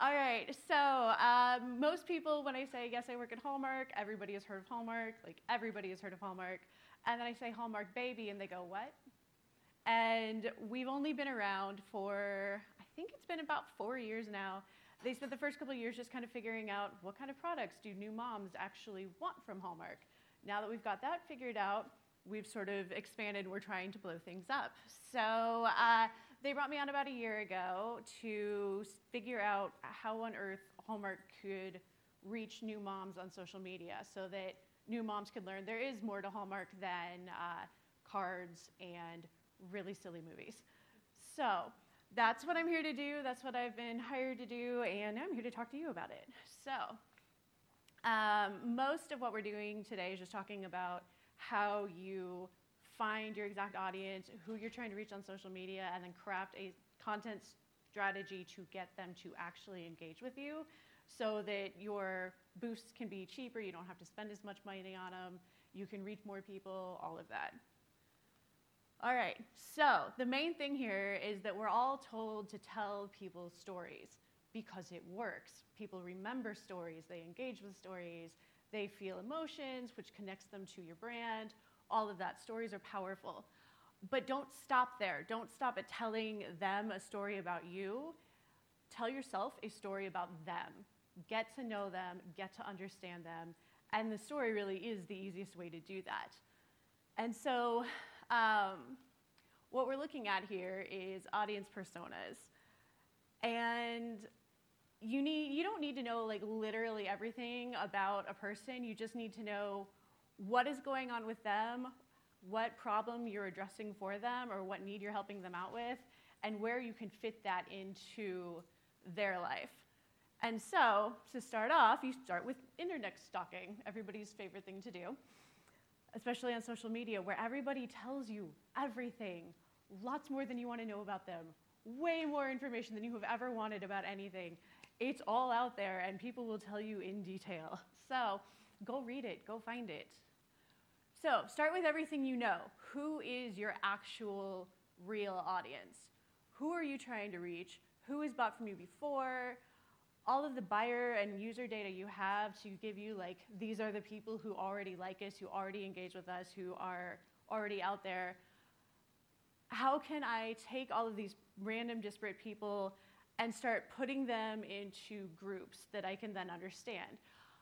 All right, so most people, when I say, yes, I work at Hallmark, everybody has heard of Hallmark, like everybody has heard of Hallmark. And then I say Hallmark Baby, and they go, what? And we've only been around for, I think it's been about 4 years now. They spent the first couple of years just kind of figuring out what kind of products do new moms actually want from Hallmark. Now that we've got that figured out, we've sort of expanded. We're trying to blow things up. So they brought me on about a year ago to figure out how on earth Hallmark could reach new moms on social media so that new moms could learn there is more to Hallmark than cards and really silly movies. So that's what I'm here to do. That's what I've been hired to do, and I'm here to talk to you about it. So most of what we're doing today is just talking about how you find your exact audience, who you're trying to reach on social media, and then craft a content strategy to get them to actually engage with you so that your boosts can be cheaper, you don't have to spend as much money on them, you can reach more people, all of that. All right, so the main thing here is that we're all told to tell people stories because it works. People remember stories, they engage with stories, they feel emotions, which connects them to your brand, all of that. Stories are powerful. But don't stop there. Don't stop at telling them a story about you. Tell yourself a story about them. Get to know them, get to understand them, and the story really is the easiest way to do that. And so what we're looking at here is audience personas. And you don't need to know like literally everything about a person. You just need to know what is going on with them, what problem you're addressing for them, or what need you're helping them out with, and where you can fit that into their life. And so, to start off, you start with internet stalking, everybody's favorite thing to do, especially on social media, where everybody tells you everything, lots more than you want to know about them, way more information than you have ever wanted about anything. It's all out there, and people will tell you in detail. So, go read it, go find it. So, start with everything you know. Who is your actual real audience? Who are you trying to reach? Who has bought from you before? All of the buyer and user data you have to give you, like, these are the people who already like us, who already engage with us, who are already out there. How can I take all of these random disparate people and start putting them into groups that I can then understand?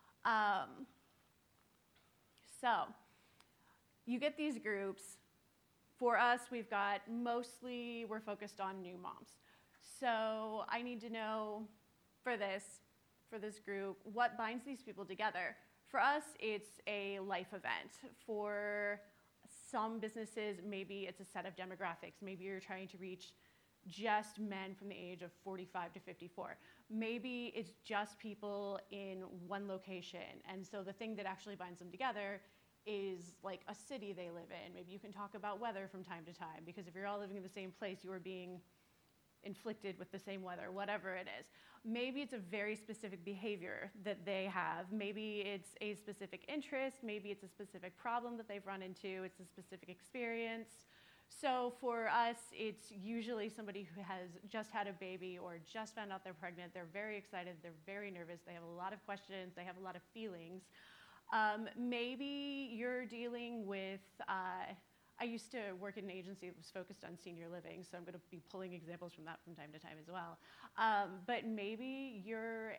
So you get these groups. For us, we're focused on new moms. So I need to know for this group, what binds these people together. For us, it's a life event. For some businesses, maybe it's a set of demographics. Maybe you're trying to reach just men from the age of 45 to 54. Maybe it's just people in one location. And so the thing that actually binds them together is like a city they live in. Maybe you can talk about weather from time to time, because if you're all living in the same place, you are being inflicted with the same weather, whatever it is. Maybe it's a very specific behavior that they have. Maybe it's a specific interest. Maybe it's a specific problem that they've run into. It's a specific experience. So for us, it's usually somebody who has just had a baby or just found out they're pregnant. They're very excited. They're very nervous. They have a lot of questions. They have a lot of feelings. Maybe you're dealing with, I used to work in an agency that was focused on senior living, so I'm going to be pulling examples from that from time to time as well. But maybe you're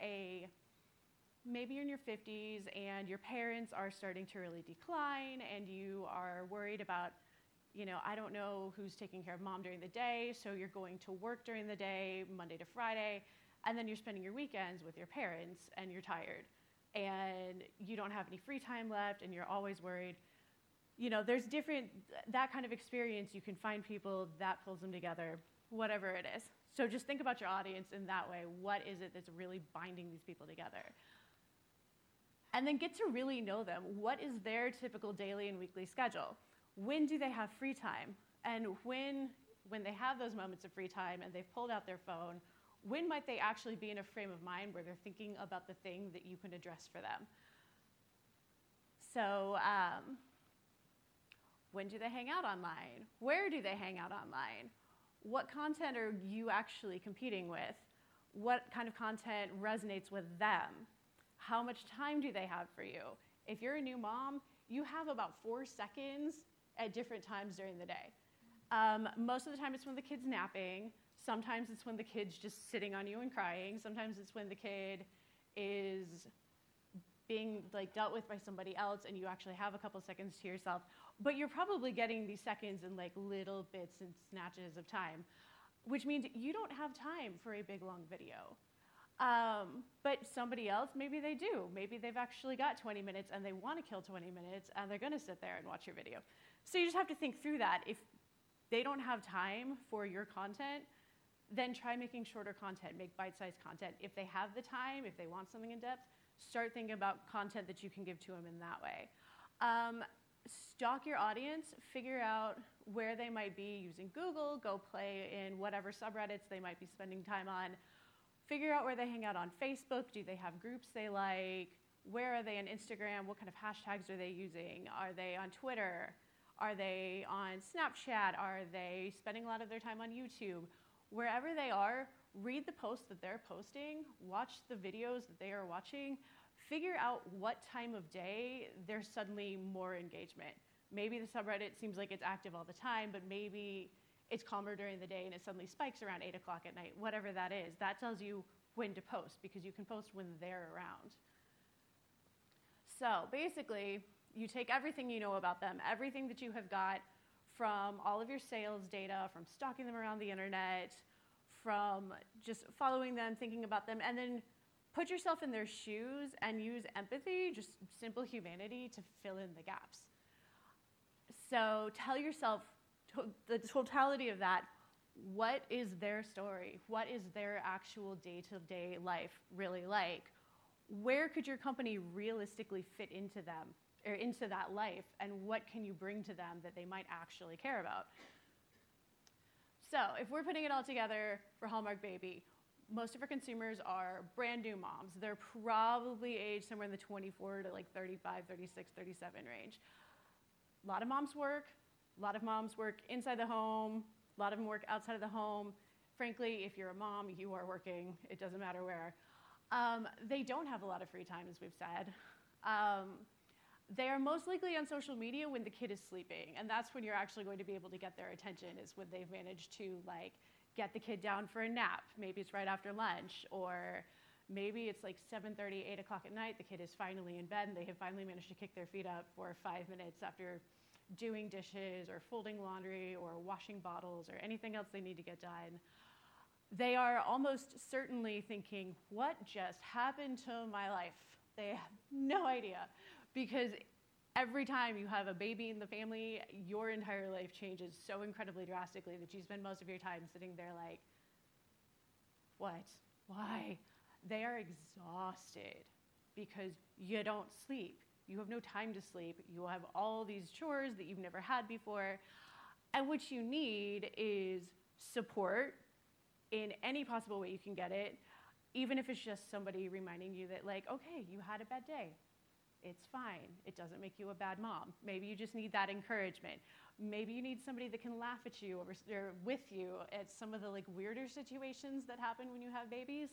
in your 50s and your parents are starting to really decline, and you are worried about, I don't know who's taking care of mom during the day, so you're going to work during the day, Monday to Friday, and then you're spending your weekends with your parents, and you're tired, and you don't have any free time left, and you're always worried. There's that kind of experience. You can find people that pulls them together, whatever it is. So just think about your audience in that way. What is it that's really binding these people together? And then get to really know them. What is their typical daily and weekly schedule? When do they have free time? And when they have those moments of free time and they've pulled out their phone, when might they actually be in a frame of mind where they're thinking about the thing that you can address for them? So, when do they hang out online? Where do they hang out online? What content are you actually competing with? What kind of content resonates with them? How much time do they have for you? If you're a new mom, you have about 4 seconds at different times during the day. Most of the time it's when the kid's napping. Sometimes it's when the kid's just sitting on you and crying. Sometimes it's when the kid is being like dealt with by somebody else and you actually have a couple seconds to yourself. But you're probably getting these seconds in like little bits and snatches of time, which means you don't have time for a big long video. But somebody else, maybe they do. Maybe they've actually got 20 minutes and they want to kill 20 minutes and they're going to sit there and watch your video. So you just have to think through that. If they don't have time for your content, then try making shorter content, make bite-sized content. If they have the time, if they want something in depth, start thinking about content that you can give to them in that way. Stalk your audience, figure out where they might be using Google, go play in whatever subreddits they might be spending time on. Figure out where they hang out on Facebook. Do they have groups they like? Where are they on Instagram? What kind of hashtags are they using? Are they on Twitter? Are they on Snapchat? Are they spending a lot of their time on YouTube? Wherever they are, read the posts that they're posting, watch the videos that they are watching, figure out what time of day there's suddenly more engagement. Maybe the subreddit seems like it's active all the time, but maybe it's calmer during the day and it suddenly spikes around 8 o'clock at night, whatever that is. That tells you when to post because you can post when they're around. So basically, you take everything you know about them, everything that you have got from all of your sales data, from stalking them around the internet, from just following them, thinking about them, and then put yourself in their shoes and use empathy, just simple humanity, to fill in the gaps. So tell yourself the totality of that. What is their story? What is their actual day-to-day life really like? Where could your company realistically fit into them or into that life, and what can you bring to them that they might actually care about? So if we're putting it all together for Hallmark Baby, most of our consumers are brand new moms. They're probably aged somewhere in the 24 to like 35, 36, 37 range. A lot of moms work. A lot of moms work inside the home. A lot of them work outside of the home. Frankly, if you're a mom, you are working. It doesn't matter where. They don't have a lot of free time, as we've said. They are most likely on social media when the kid is sleeping, and that's when you're actually going to be able to get their attention, is when they've managed to like get the kid down for a nap. Maybe it's right after lunch, or maybe it's like 7:30, 8 o'clock at night. The kid is finally in bed, and they have finally managed to kick their feet up for 5 minutes after doing dishes or folding laundry or washing bottles or anything else they need to get done. They are almost certainly thinking, what just happened to my life? They have no idea, because every time you have a baby in the family, your entire life changes so incredibly drastically that you spend most of your time sitting there like, what? Why? They are exhausted because you don't sleep. You have no time to sleep. You have all these chores that you've never had before. And what you need is support in any possible way you can get it, even if it's just somebody reminding you that, like, okay, you had a bad day. It's fine. It doesn't make you a bad mom. Maybe you just need that encouragement. Maybe you need somebody that can laugh at you or with you at some of the like weirder situations that happen when you have babies.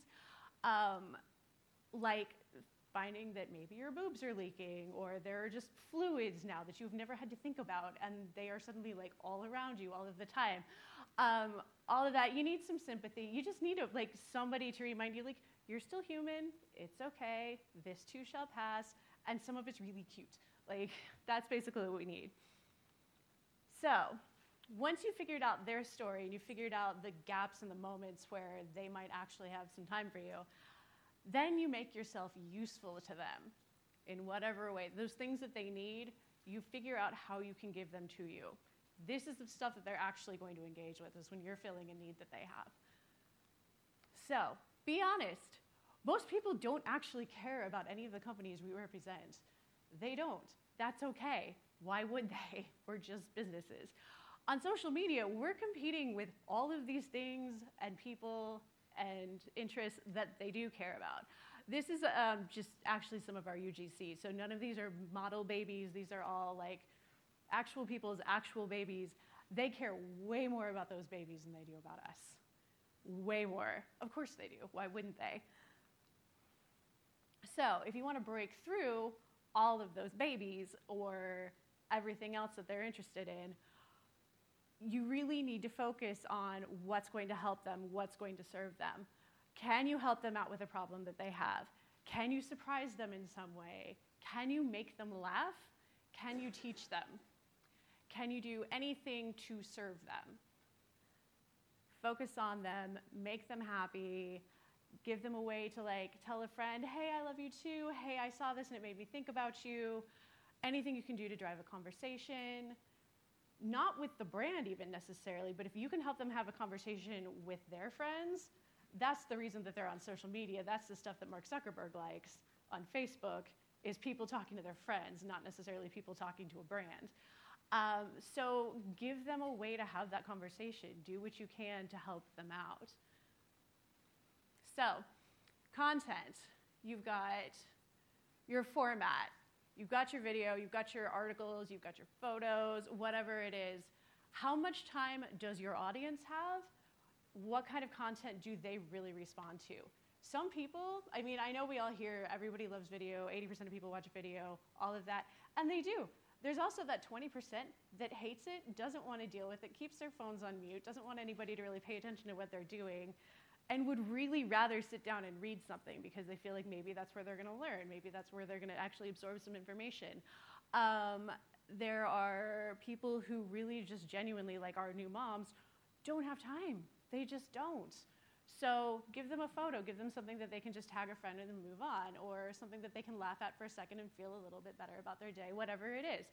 Like finding that maybe your boobs are leaking, or there are just fluids now that you've never had to think about, and they are suddenly like all around you all of the time. All of that, you need some sympathy. You just need somebody to remind you, like, you're still human. It's okay. This too shall pass. And some of it's really cute. Like, that's basically what we need. So once you figured out their story and you figured out the gaps and the moments where they might actually have some time for you, then you make yourself useful to them in whatever way. Those things that they need, you figure out how you can give them to you. This is the stuff that they're actually going to engage with, is when you're filling a need that they have. So be honest. Most people don't actually care about any of the companies we represent. They don't. That's okay. Why would they? We're just businesses. On social media, we're competing with all of these things and people and interests that they do care about. This is just actually some of our UGC. So none of these are model babies. These are all like actual people's actual babies. They care way more about those babies than they do about us. way more. Of course they do. Why wouldn't they? So if you want to break through all of those babies or everything else that they're interested in, you really need to focus on what's going to help them, what's going to serve them. Can you help them out with a problem that they have? Can you surprise them in some way? Can you make them laugh? Can you teach them? Can you do anything to serve them? Focus on them, make them happy, give them a way to tell a friend, hey, I love you too. Hey, I saw this and it made me think about you. Anything you can do to drive a conversation. Not with the brand even necessarily, but if you can help them have a conversation with their friends, that's the reason that they're on social media. That's the stuff that Mark Zuckerberg likes on Facebook, is people talking to their friends, not necessarily people talking to a brand. So give them a way to have that conversation. Do what you can to help them out. So, content. You've got your format. You've got your video, you've got your articles, you've got your photos, whatever it is. How much time does your audience have? What kind of content do they really respond to? Some people, I know we all hear everybody loves video, 80% of people watch video, all of that, and they do. There's also that 20% that hates it, doesn't want to deal with it, keeps their phones on mute, doesn't want anybody to really pay attention to what they're doing, and would really rather sit down and read something because they feel like maybe that's where they're going to learn. Maybe that's where they're going to actually absorb some information. There are people who really just genuinely, like our new moms, don't have time. They just don't. So give them a photo. Give them something that they can just tag a friend and then move on, or something that they can laugh at for a second and feel a little bit better about their day, whatever it is.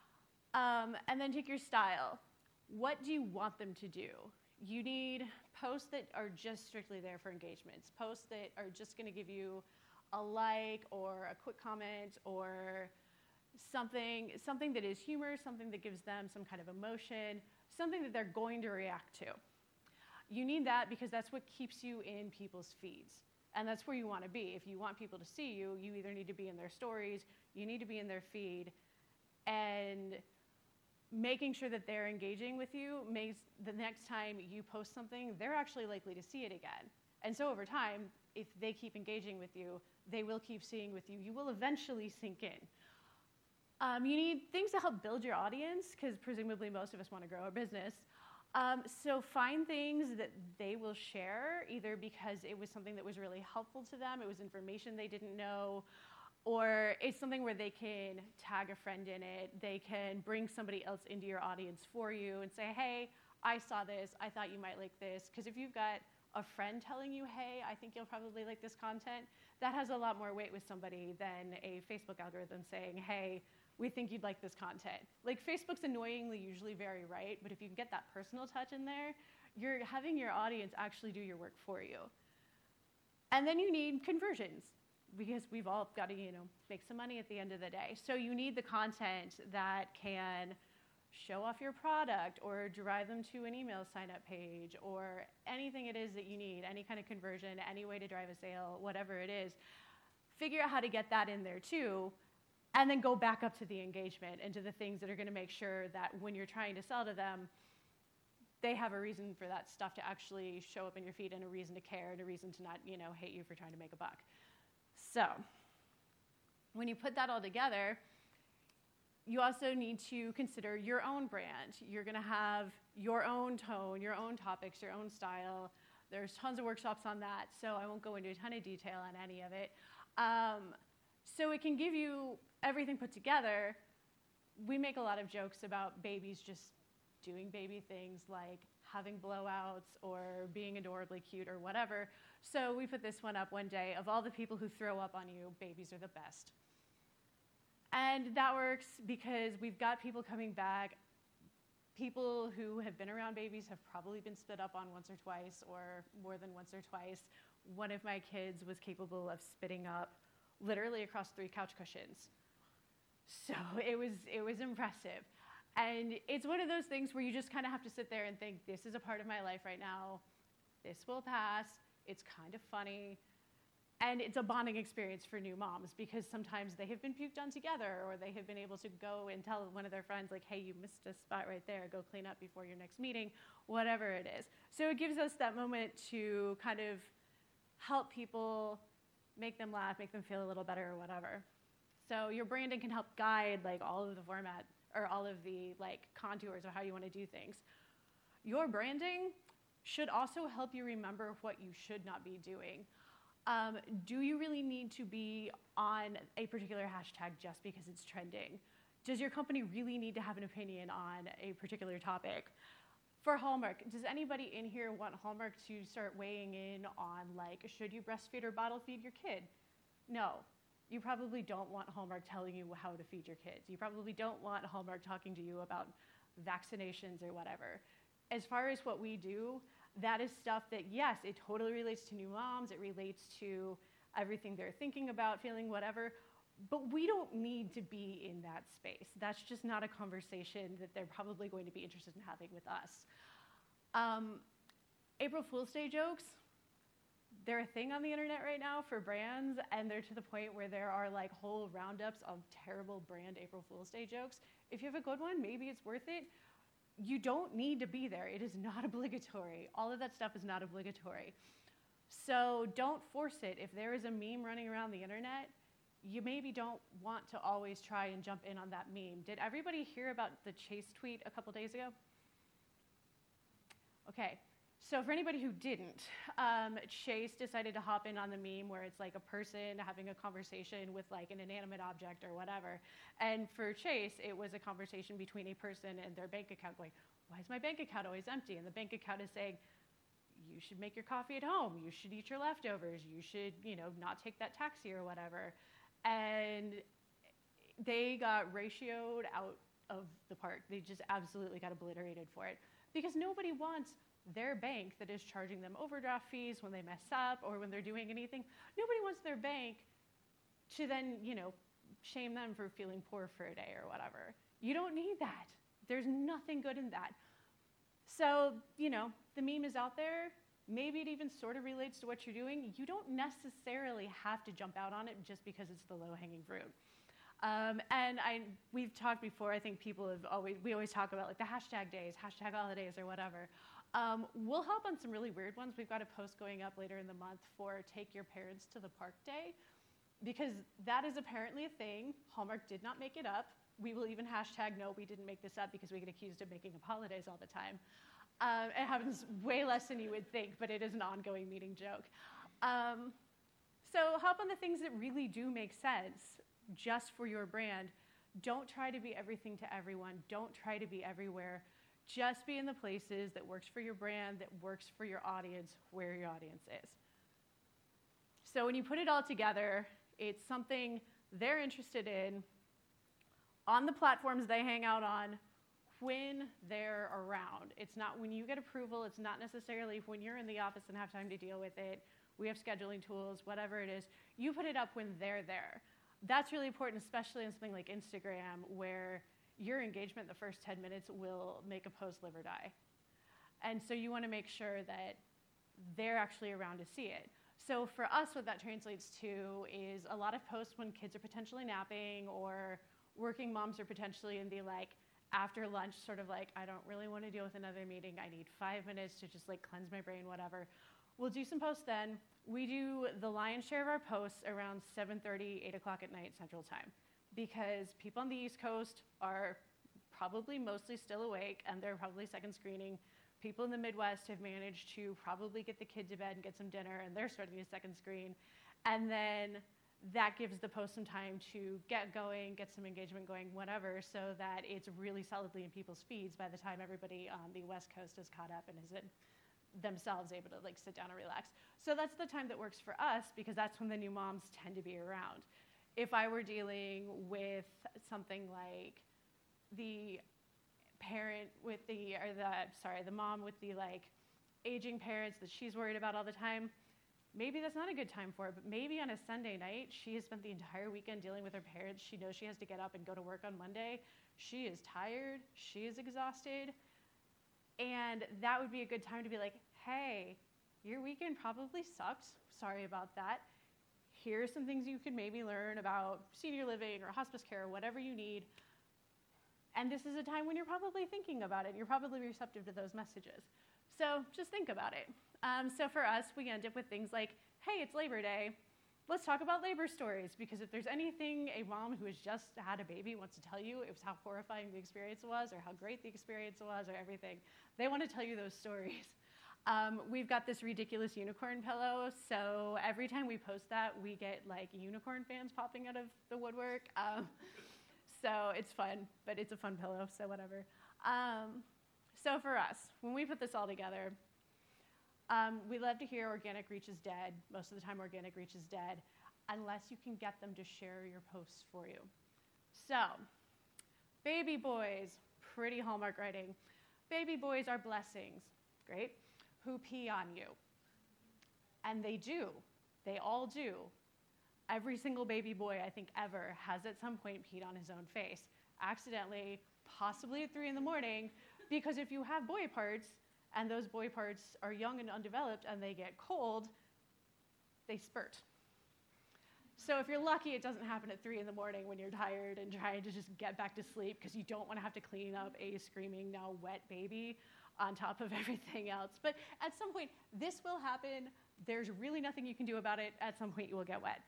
And then take your style. What do you want them to do? You need posts that are just strictly there for engagements, posts that are just going to give you a like or a quick comment or something that is humor, something that gives them some kind of emotion, something that they're going to react to. You need that because that's what keeps you in people's feeds. And that's where you want to be. If you want people to see you, you either need to be in their stories, you need to be in their feed, and making sure that they're engaging with you makes the next time you post something, they're actually likely to see it again. And so over time, if they keep engaging with you, they will keep seeing with you. You will eventually sink in. You need things to help build your audience, because presumably most of us want to grow our business. So find things that they will share, either because it was something that was really helpful to them, it was information they didn't know, or it's something where they can tag a friend in it, they can bring somebody else into your audience for you and say, hey, I saw this, I thought you might like this. Because if you've got a friend telling you, hey, I think you'll probably like this content, that has a lot more weight with somebody than a Facebook algorithm saying, hey, we think you'd like this content. Like, Facebook's annoyingly usually very right, but if you can get that personal touch in there, you're having your audience actually do your work for you. And then you need conversions, because we've all got to, make some money at the end of the day. So you need the content that can show off your product or drive them to an email sign-up page or anything it is that you need, any kind of conversion, any way to drive a sale, whatever it is. Figure out how to get that in there too, and then go back up to the engagement and to the things that are going to make sure that when you're trying to sell to them, they have a reason for that stuff to actually show up in your feed and a reason to care and a reason to not, hate you for trying to make a buck. So when you put that all together, you also need to consider your own brand. You're going to have your own tone, your own topics, your own style. There's tons of workshops on that, so I won't go into a ton of detail on any of it. So it can give you everything put together. We make a lot of jokes about babies just doing baby things like having blowouts or being adorably cute or whatever. So we put this one up one day. Of all the people who throw up on you, babies are the best. And that works because we've got people coming back. People who have been around babies have probably been spit up on once or twice, or more than once or twice. One of my kids was capable of spitting up literally across 3 couch cushions. So it was impressive. And it's one of those things where you just kind of have to sit there and think, this is a part of my life right now. This will pass. It's kind of funny. And it's a bonding experience for new moms because sometimes they have been puked on together, or they have been able to go and tell one of their friends, like, hey, you missed a spot right there, go clean up before your next meeting, whatever it is. So it gives us that moment to kind of help people, make them laugh, make them feel a little better or whatever. So your branding can help guide like all of the format or all of the like contours of how you want to do things. Your branding should also help you remember what you should not be doing. Do you really need to be on a particular hashtag just because it's trending? Does your company really need to have an opinion on a particular topic? For Hallmark, does anybody in here want Hallmark to start weighing in on, like, should you breastfeed or bottle feed your kid? No. You probably don't want Hallmark telling you how to feed your kids. You probably don't want Hallmark talking to you about vaccinations or whatever. As far as what we do, that is stuff that, yes, it totally relates to new moms. It relates to everything they're thinking about, feeling, whatever. But we don't need to be in that space. That's just not a conversation that they're probably going to be interested in having with us. April Fool's Day jokes, they're a thing on the internet right now for brands, and they're to the point where there are like whole roundups of terrible brand April Fool's Day jokes. If you have a good one, maybe it's worth it. You don't need to be there. It is not obligatory. All of that stuff is not obligatory. So don't force it. If there is a meme running around the internet, you maybe don't want to always try and jump in on that meme. Did everybody hear about the Chase tweet a couple days ago? Okay. So for anybody who didn't, Chase decided to hop in on the meme where it's like a person having a conversation with like an inanimate object or whatever. And for Chase, it was a conversation between a person and their bank account going, why is my bank account always empty? And the bank account is saying, you should make your coffee at home. You should eat your leftovers. You should, not take that taxi or whatever. And they got ratioed out of the park. They just absolutely got obliterated for it because nobody wants their bank that is charging them overdraft fees when they mess up or when they're doing anything. Nobody wants their bank to then, shame them for feeling poor for a day or whatever. You don't need that. There's nothing good in that. So, the meme is out there. Maybe it even sort of relates to what you're doing. You don't necessarily have to jump out on it just because it's the low-hanging fruit. And we've talked before, I think we always talk about like the hashtag days, hashtag holidays or whatever. We'll help on some really weird ones. We've got a post going up later in the month for Take Your Parents to the Park Day, because that is apparently a thing. Hallmark did not make it up. We will even hashtag no, we didn't make this up, because we get accused of making up holidays all the time. It happens way less than you would think, but it is an ongoing meeting joke. So hop on the things that really do make sense just for your brand. Don't try to be everything to everyone. Don't try to be everywhere. Just be in the places that works for your brand, that works for your audience, where your audience is. So when you put it all together, it's something they're interested in on the platforms they hang out on when they're around. It's not when you get approval. It's not necessarily when you're in the office and have time to deal with it. We have scheduling tools, whatever it is. You put it up when they're there. That's really important, especially in something like Instagram, where your engagement the first 10 minutes will make a post live or die. And so you want to make sure that they're actually around to see it. So for us, what that translates to is a lot of posts when kids are potentially napping or working moms are potentially in the after lunch sort of I don't really want to deal with another meeting. I need 5 minutes to just cleanse my brain, whatever. We'll do some posts then. We do the lion's share of our posts around 7:30, 8 o'clock at night Central Time, because people on the East Coast are probably mostly still awake and they're probably second screening. People in the Midwest have managed to probably get the kid to bed and get some dinner, and they're starting to second screen. And then that gives the post some time to get going, get some engagement going, whatever, so that it's really solidly in people's feeds by the time everybody on the West Coast is caught up and is themselves able to sit down and relax. So that's the time that works for us, because that's when the new moms tend to be around. If I were dealing with something like the parent with the mom with the aging parents that she's worried about all the time, maybe that's not a good time for it. But maybe on a Sunday night, she has spent the entire weekend dealing with her parents. She knows she has to get up and go to work on Monday. She is tired. She is exhausted. And that would be a good time to be like, hey, your weekend probably sucked. Sorry about that. Here's some things you could maybe learn about senior living or hospice care, whatever you need. And this is a time when you're probably thinking about it. You're probably receptive to those messages. So just think about it. So for us, we end up with things like, hey, it's Labor Day. Let's talk about labor stories, because if there's anything a mom who has just had a baby wants to tell you, it was how horrifying the experience was or how great the experience was or everything. They want to tell you those stories. We've got this ridiculous unicorn pillow, so every time we post that, we get like unicorn fans popping out of the woodwork. So it's fun, but it's a fun pillow, so whatever. So for us, when we put this all together, we love to hear organic reach is dead. Most of the time, organic reach is dead, unless you can get them to share your posts for you. So, baby boys, pretty Hallmark writing. Baby boys are blessings, great, who pee on you. And they do. They all do. Every single baby boy, I think, ever has at some point peed on his own face, accidentally, possibly at 3 in the morning, because if you have boy parts, and those boy parts are young and undeveloped and they get cold, they spurt. So if you're lucky, it doesn't happen at 3 in the morning when you're tired and trying to just get back to sleep because you don't want to have to clean up a screaming, now wet baby on top of everything else. But at some point, this will happen. There's really nothing you can do about it. At some point, you will get wet.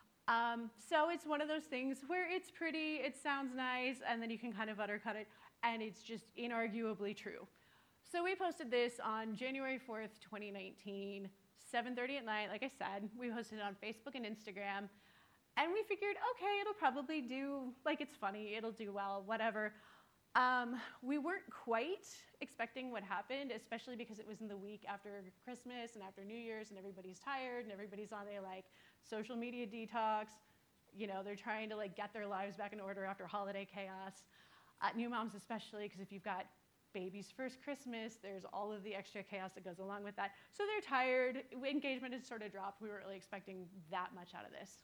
So it's one of those things where it's pretty, it sounds nice, and then you can kind of undercut it, and it's just inarguably true. So we posted this on January 4th, 2019, 7:30 at night, like I said. We posted it on Facebook and Instagram. And we figured, okay, it'll probably do, like it's funny, it'll do well, whatever. We weren't quite expecting what happened, especially because it was in the week after Christmas and after New Year's, and everybody's tired, and everybody's on their like social media detox. You know, they're trying to like get their lives back in order after holiday chaos. New moms especially, because if you've got baby's first Christmas, there's all of the extra chaos that goes along with that. So they're tired. Engagement has sort of dropped. We weren't really expecting that much out of this.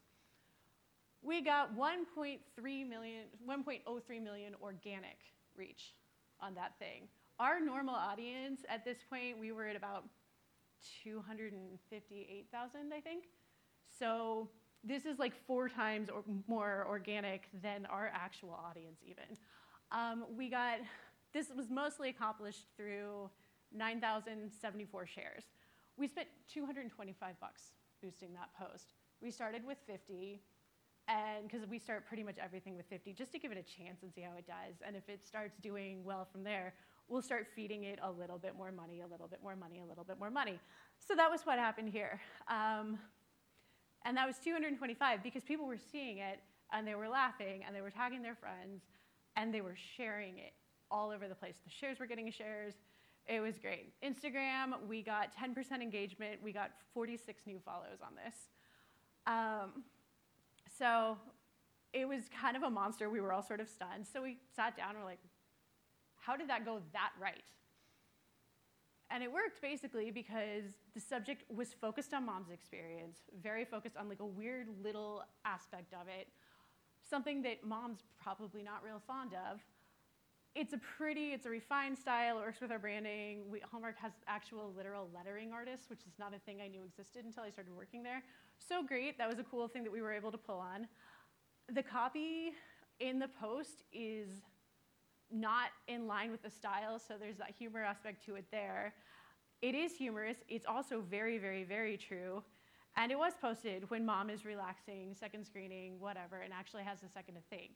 We got 1.03 million organic reach on that thing. Our normal audience at this point, we were at about 258,000, I think. So this is like 4 times or more organic than our actual audience even. This was mostly accomplished through 9,074 shares. We spent $225 boosting that post. We started with 50, and because we start pretty much everything with 50, just to give it a chance and see how it does. And if it starts doing well from there, we'll start feeding it a little bit more money, a little bit more money, a little bit more money. So that was what happened here. And that was 225 because people were seeing it, and they were laughing, and they were tagging their friends, and they were sharing it all over the place. The shares were getting shares. It was great. Instagram, we got 10% engagement. We got 46 new follows on this. So it was kind of a monster. We were all sort of stunned. So we sat down and were like, how did that go that right? And it worked basically because the subject was focused on mom's experience, very focused on like a weird little aspect of it, something that mom's probably not real fond of. It's a refined style. It works with our branding. Hallmark has actual literal lettering artists, which is not a thing I knew existed until I started working there. So great. That was a cool thing that we were able to pull on. The copy in the post is not in line with the style, so there's that humor aspect to it there. It is humorous. It's also very, very, very true. And it was posted when mom is relaxing, second screening, whatever, and actually has a second to think.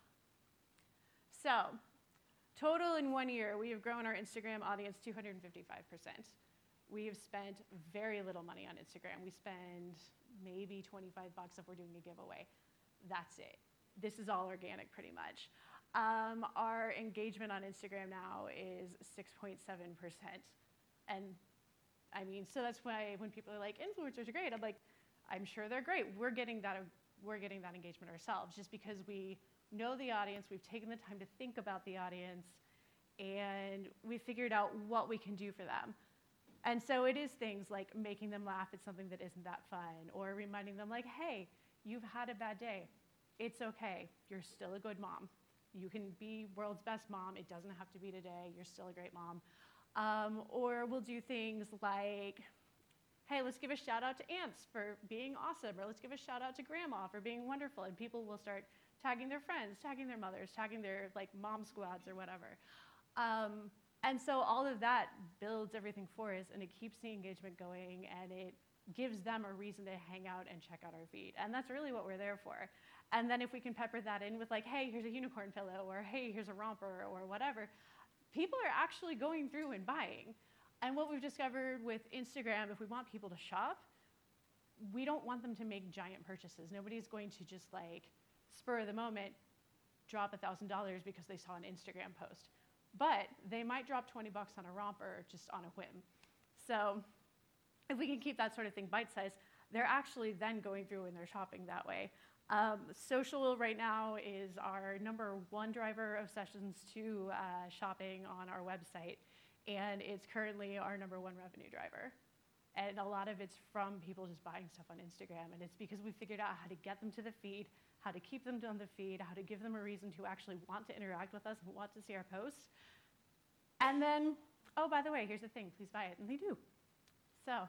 So, total in 1 year, we have grown our Instagram audience 255%. We have spent very little money on Instagram. We spend maybe $25 if we're doing a giveaway. That's it. This is all organic pretty much. Our engagement on Instagram now is 6.7%. And I mean, so that's why when people are like, influencers are great, I'm like, I'm sure they're great. We're getting that engagement ourselves just because we know the audience, we've taken the time to think about the audience, and we figured out what we can do for them. And so it is things like making them laugh at something that isn't that fun, or reminding them like, hey, you've had a bad day. It's okay. You're still a good mom. You can be world's best mom. It doesn't have to be today. You're still a great mom. Or we'll do things like hey, let's give a shout out to aunts for being awesome, or let's give a shout out to grandma for being wonderful. And people will start tagging their friends, tagging their mothers, tagging their like mom squads or whatever. And so all of that builds everything for us, and it keeps the engagement going, and it gives them a reason to hang out and check out our feed. And that's really what we're there for. And then if we can pepper that in with like, hey, here's a unicorn pillow, or hey, here's a romper, or whatever, people are actually going through and buying. And what we've discovered with Instagram, if we want people to shop, we don't want them to make giant purchases. Nobody's going to just like spur of the moment drop $1,000 because they saw an Instagram post. But they might drop 20 bucks on a romper just on a whim. So if we can keep that sort of thing bite-sized, they're actually then going through and they're shopping that way. Social right now is our #1 driver of sessions to shopping on our website, and it's currently our #1 revenue driver. And a lot of it's from people just buying stuff on Instagram, and it's because we figured out how to get them to the feed, how to keep them on the feed, how to give them a reason to actually want to interact with us and want to see our posts. And then, oh, by the way, here's the thing, please buy it, and they do. So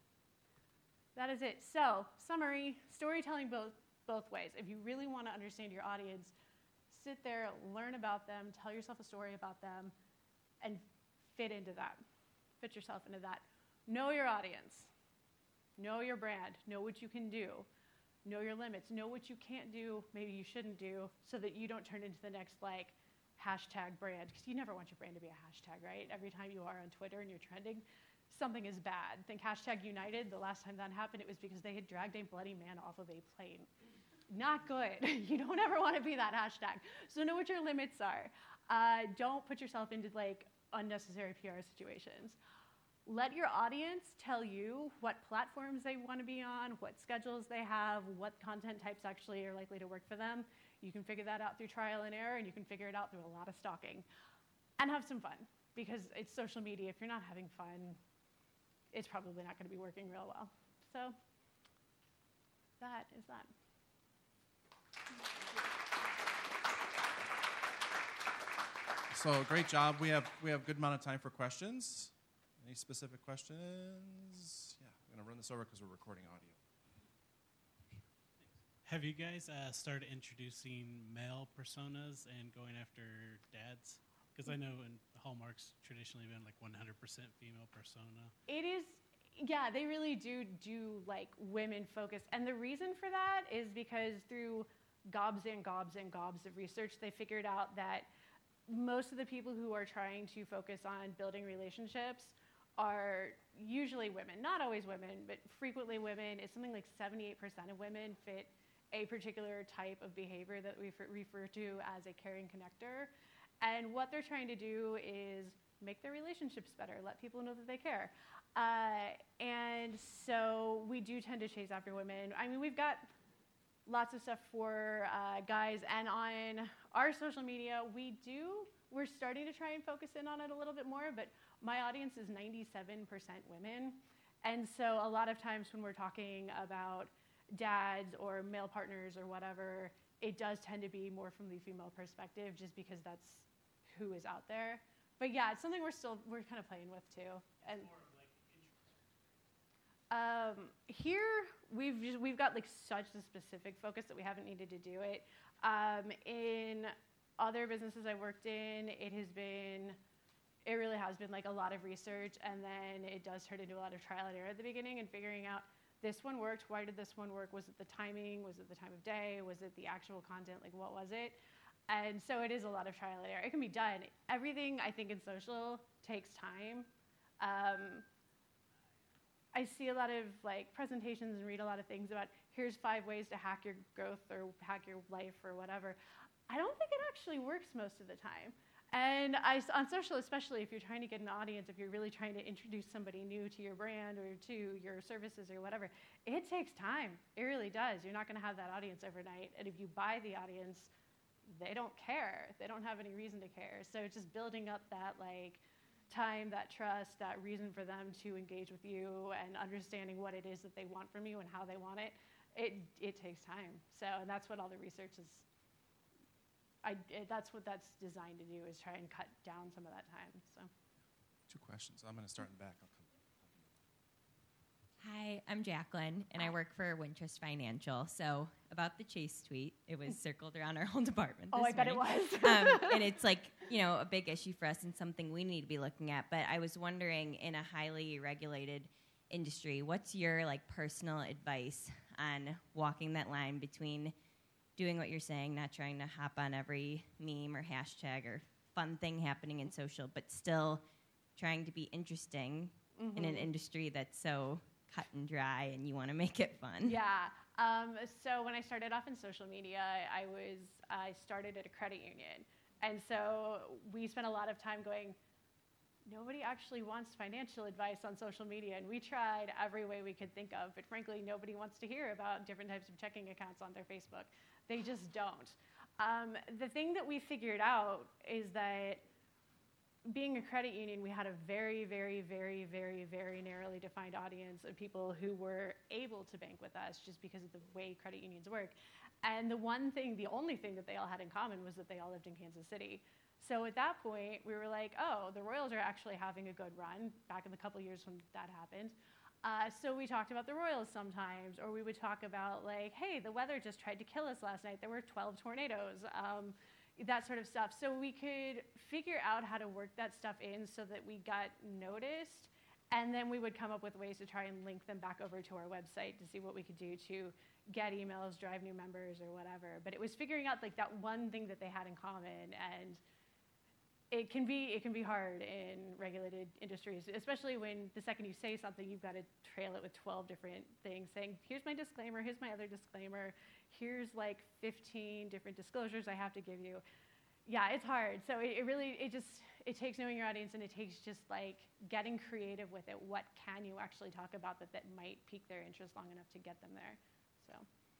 that is it. So summary, storytelling both ways. If you really want to understand your audience, sit there, learn about them, tell yourself a story about them, and fit into that. Fit yourself into that. Know your audience. Know your brand. Know what you can do. Know your limits. Know what you can't do, maybe you shouldn't do, so that you don't turn into the next like hashtag brand. Because you never want your brand to be a hashtag, right? Every time you are on Twitter and you're trending, something is bad. Think hashtag United. The last time that happened, it was because they had dragged a bloody man off of a plane. Not good. You don't ever want to be that hashtag. So know what your limits are. Don't put yourself into like unnecessary PR situations. Let your audience tell you what platforms they want to be on, what schedules they have, what content types actually are likely to work for them. You can figure that out through trial and error, and you can figure it out through a lot of stalking. And have some fun, because it's social media. If you're not having fun, it's probably not going to be working real well. So that is that. So great job. We have a good amount of time for questions. Any specific questions? Yeah, I'm going to run this over because we're recording audio. Have you guys started introducing male personas and going after dads? Because I know in Hallmark's traditionally been like 100% female persona. It is, yeah, they really do like women focused. And the reason for that is because through gobs and gobs and gobs of research, they figured out that most of the people who are trying to focus on building relationships are usually women. Not always women, but frequently women. It's something like 78% of women fit a particular type of behavior that we refer to as a caring connector. And what they're trying to do is make their relationships better, let people know that they care. And so we do tend to chase after women. I mean, we've got lots of stuff for guys, and on our social media, we're starting to try and focus in on it a little bit more, but my audience is 97% women. And so a lot of times when we're talking about dads or male partners or whatever, it does tend to be more from the female perspective, just because that's who is out there. But yeah, it's something we're kind of playing with too. And here we've got like such a specific focus that we haven't needed to do it. In other businesses I worked in, it really has been like a lot of research, and then it does turn into a lot of trial and error at the beginning and figuring out this one worked, why did this one work? Was it the timing? Was it the time of day? Was it the actual content? Like, what was it? And so it is a lot of trial and error. It can be done. Everything, I think, in social takes time. I see a lot of like presentations and read a lot of things about here's 5 ways to hack your growth or hack your life or whatever. I don't think it actually works most of the time. And on social, especially if you're trying to get an audience, if you're really trying to introduce somebody new to your brand or to your services or whatever, it takes time. It really does. You're not going to have that audience overnight. And if you buy the audience, they don't care. They don't have any reason to care. So it's just building up that like time, that trust, that reason for them to engage with you and understanding what it is that they want from you and how they want it. It takes time. So, and that's what all the research is. That's what that's designed to do, is try and cut down some of that time. So, 2 questions. I'm going to start in the back. I'll come. Hi, I'm Jacqueline, and I work for Wintrust Financial. So about the Chase tweet, it was circled around our whole department this I bet it morning. was. And it's like, a big issue for us and something we need to be looking at. But I was wondering, in a highly regulated industry, what's your personal advice on walking that line between doing what you're saying, not trying to hop on every meme or hashtag or fun thing happening in social, but still trying to be interesting in an industry that's so cut and dry and you want to make it fun? Yeah. So when I started off in social media, I started at a credit union. And so we spent a lot of time going, nobody actually wants financial advice on social media. And we tried every way we could think of, but frankly, nobody wants to hear about different types of checking accounts on their Facebook. They just don't. The thing that we figured out is that being a credit union, we had a very, very, very, very, very narrowly defined audience of people who were able to bank with us just because of the way credit unions work. And the only thing that they all had in common was that they all lived in Kansas City. So at that point, we were like, oh, the Royals are actually having a good run back in the couple years when that happened. So we talked about the Royals sometimes, or we would talk about hey, the weather just tried to kill us last night. There were 12 tornadoes. That sort of stuff. So we could figure out how to work that stuff in so that we got noticed, and then we would come up with ways to try and link them back over to our website to see what we could do to get emails, drive new members, or whatever. But it was figuring out that one thing that they had in common, and it can be hard in regulated industries, especially when the second you say something, you've got to trail it with 12 different things saying, here's my disclaimer, here's my other disclaimer, here's 15 different disclosures I have to give you. Yeah, it's hard. So it takes knowing your audience, and it takes just getting creative with it. What can you actually talk about that might pique their interest long enough to get them there? So.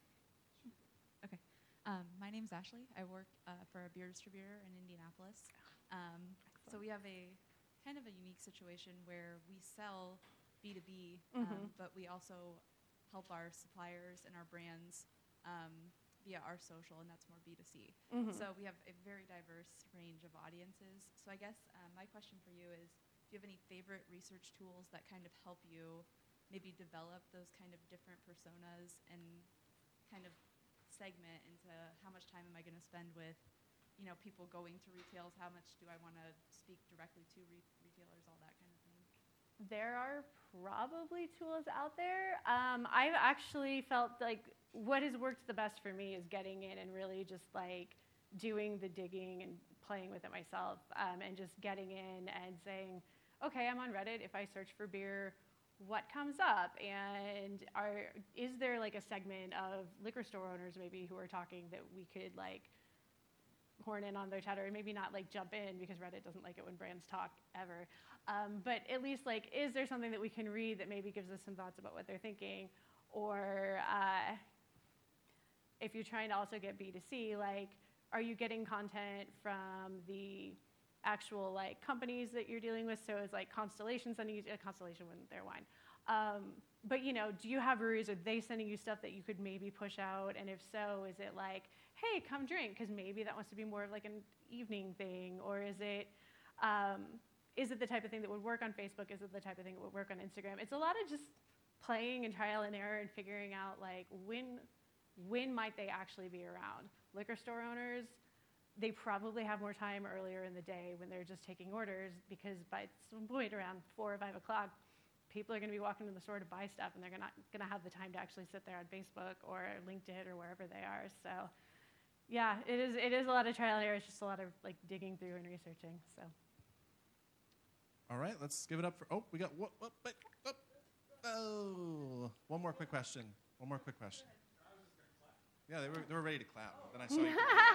Okay. My name's Ashley. I work for a beer distributor in Indianapolis. So we have a kind of a unique situation where we sell B2B, but we also help our suppliers and our brands via our social, and that's more B2C. So we have a very diverse range of audiences. So I guess my question for you is, do you have any favorite research tools that kind of help you maybe develop those kind of different personas and kind of segment into how much time am I going to spend with people going to retails, how much do I want to speak directly to retailers, all that kind of thing? There are probably tools out there. I've actually felt what has worked the best for me is getting in and really just doing the digging and playing with it myself, and just getting in and saying, okay, I'm on Reddit. If I search for beer, what comes up? And is there a segment of liquor store owners maybe who are talking that we could horn in on their chatter, and maybe not jump in, because Reddit doesn't like it when brands talk ever. But at least is there something that we can read that maybe gives us some thoughts about what they're thinking? Or if you're trying to also get B2C, are you getting content from the actual companies that you're dealing with? So it's Constellation sending you, Constellation wouldn't their wine. But do you have breweries? Are they sending you stuff that you could maybe push out? And if so, is it hey, come drink? Because maybe that wants to be more of an evening thing. Or is it the type of thing that would work on Facebook? Is it the type of thing that would work on Instagram? It's a lot of just playing and trial and error and figuring out when might they actually be around. Liquor store owners, they probably have more time earlier in the day when they're just taking orders, because by some point around 4 or 5 o'clock, people are going to be walking to the store to buy stuff, and they're not going to have the time to actually sit there on Facebook or LinkedIn or wherever they are. So, yeah, it is a lot of trial and error. It's just a lot of digging through and researching. So. All right, let's give it up for. Oh, we got one more quick question. Yeah, they were ready to clap. But then I saw you.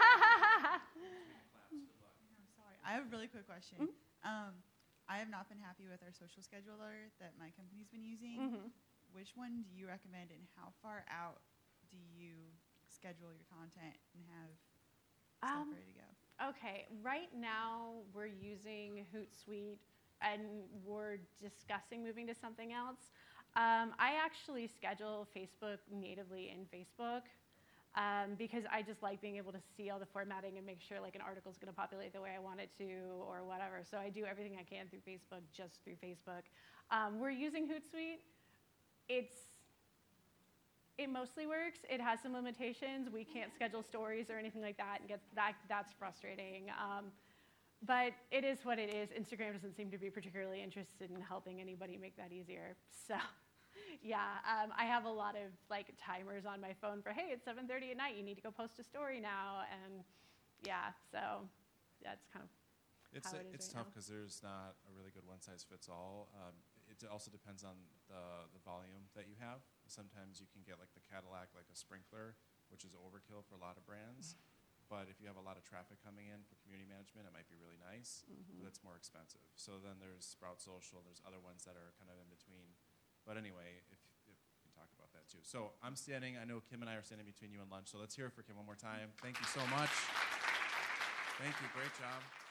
I'm sorry. I have a really quick question. I have not been happy with our social scheduler that my company's been using. Which one do you recommend, and how far out do you schedule your content and have stuff ready to go? Okay, right now we're using Hootsuite, and we're discussing moving to something else. I actually schedule Facebook natively in Facebook. Because I just like being able to see all the formatting and make sure an article is going to populate the way I want it to, or whatever. So I do everything I can through Facebook, just through Facebook. We're using Hootsuite. it mostly works. It has some limitations. We can't schedule stories or anything like that, and that's frustrating. But it is what it is. Instagram doesn't seem to be particularly interested in helping anybody make that easier. So, yeah, I have a lot of like timers on my phone for, hey, it's 7:30 at night. You need to go post a story now, and yeah, so that's kind of how it is It's right tough because there's not a really good one-size-fits-all. It also depends on the volume that you have. Sometimes you can get like the Cadillac, like a sprinkler, which is overkill for a lot of brands. But if you have a lot of traffic coming in for community management, it might be really nice, but it's more expensive. So then there's Sprout Social. There's other ones that are kind of in between. But anyway, if we can talk about that too. So I'm standing. I know Kim and I are standing between you and lunch. So let's hear it for Kim one more time. Thank you so much. Thank you. Great job.